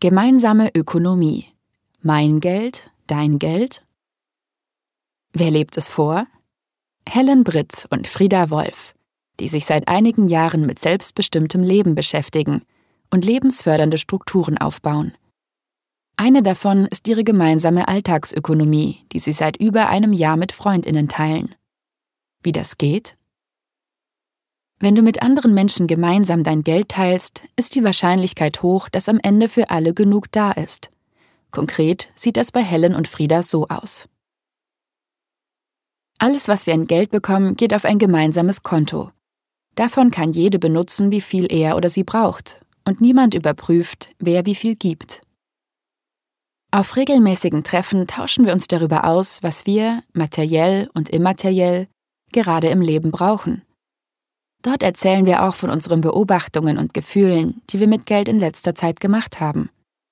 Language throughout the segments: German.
Gemeinsame Ökonomie. Mein Geld, dein Geld? Wer lebt es vor? Helen Britt und Frieda Wolf, die sich seit einigen Jahren mit selbstbestimmtem Leben beschäftigen und lebensfördernde Strukturen aufbauen. Eine davon ist ihre gemeinsame Alltagsökonomie, die sie seit über einem Jahr mit FreundInnen teilen. Wie das geht? Wenn du mit anderen Menschen gemeinsam dein Geld teilst, ist die Wahrscheinlichkeit hoch, dass am Ende für alle genug da ist. Konkret sieht das bei Helen und Frieda so aus. Alles, was wir an Geld bekommen, geht auf ein gemeinsames Konto. Davon kann jede benutzen, wie viel er oder sie braucht, und niemand überprüft, wer wie viel gibt. Auf regelmäßigen Treffen tauschen wir uns darüber aus, was wir, materiell und immateriell, gerade im Leben brauchen. Dort erzählen wir auch von unseren Beobachtungen und Gefühlen, die wir mit Geld in letzter Zeit gemacht haben.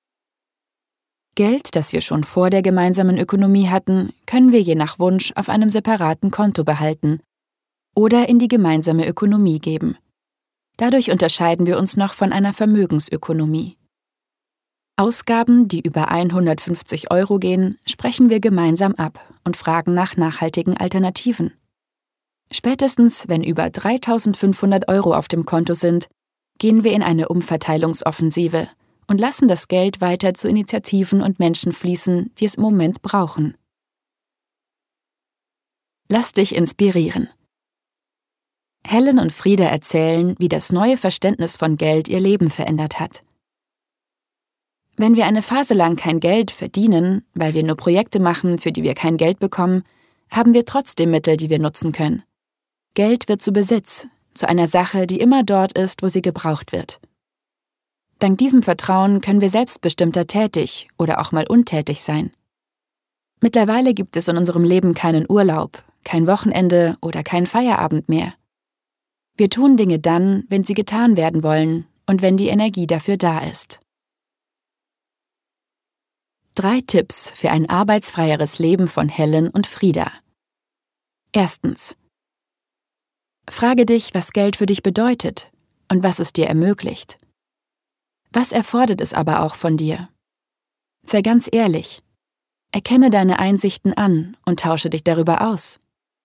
Geld, das wir schon vor der gemeinsamen Ökonomie hatten, können wir je nach Wunsch auf einem separaten Konto behalten oder in die gemeinsame Ökonomie geben. Dadurch unterscheiden wir uns noch von einer Vermögensökonomie. Ausgaben, die über 150 € gehen, sprechen wir gemeinsam ab und fragen nach nachhaltigen Alternativen. Spätestens, wenn über 3.500 € auf dem Konto sind, gehen wir in eine Umverteilungsoffensive und lassen das Geld weiter zu Initiativen und Menschen fließen, die es im Moment brauchen. Lass dich inspirieren. Helen und Frieda erzählen, wie das neue Verständnis von Geld ihr Leben verändert hat. Wenn wir eine Phase lang kein Geld verdienen, weil wir nur Projekte machen, für die wir kein Geld bekommen, haben wir trotzdem Mittel, die wir nutzen können. Geld wird zu Besitz, zu einer Sache, die immer dort ist, wo sie gebraucht wird. Dank diesem Vertrauen können wir selbstbestimmter tätig oder auch mal untätig sein. Mittlerweile gibt es in unserem Leben keinen Urlaub, kein Wochenende oder keinen Feierabend mehr. Wir tun Dinge dann, wenn sie getan werden wollen und wenn die Energie dafür da ist. 3 Tipps für ein arbeitsfreieres Leben von Helen und Frieda. 1. Frage dich, was Geld für dich bedeutet und was es dir ermöglicht. Was erfordert es aber auch von dir? Sei ganz ehrlich. Erkenne deine Einsichten an und tausche dich darüber aus.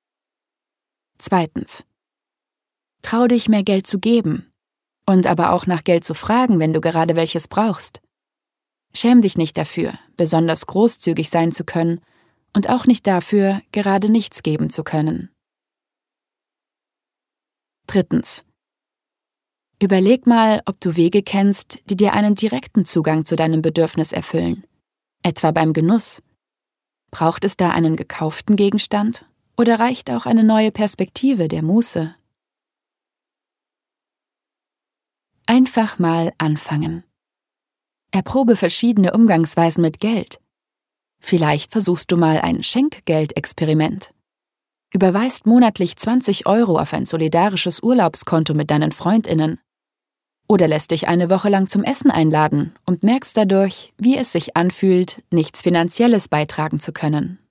2. Trau dich, mehr Geld zu geben und aber auch nach Geld zu fragen, wenn du gerade welches brauchst. Schäm dich nicht dafür, besonders großzügig sein zu können und auch nicht dafür, gerade nichts geben zu können. 3. Überleg mal, ob du Wege kennst, die dir einen direkten Zugang zu deinem Bedürfnis erfüllen. Etwa beim Genuss. Braucht es da einen gekauften Gegenstand oder reicht auch eine neue Perspektive der Muße? Einfach mal anfangen. Erprobe verschiedene Umgangsweisen mit Geld. Vielleicht versuchst du mal ein Schenkgeld-Experiment. Überweist monatlich 20 € auf ein solidarisches Urlaubskonto mit deinen FreundInnen. Oder lässt dich eine Woche lang zum Essen einladen und merkst dadurch, wie es sich anfühlt, nichts Finanzielles beitragen zu können.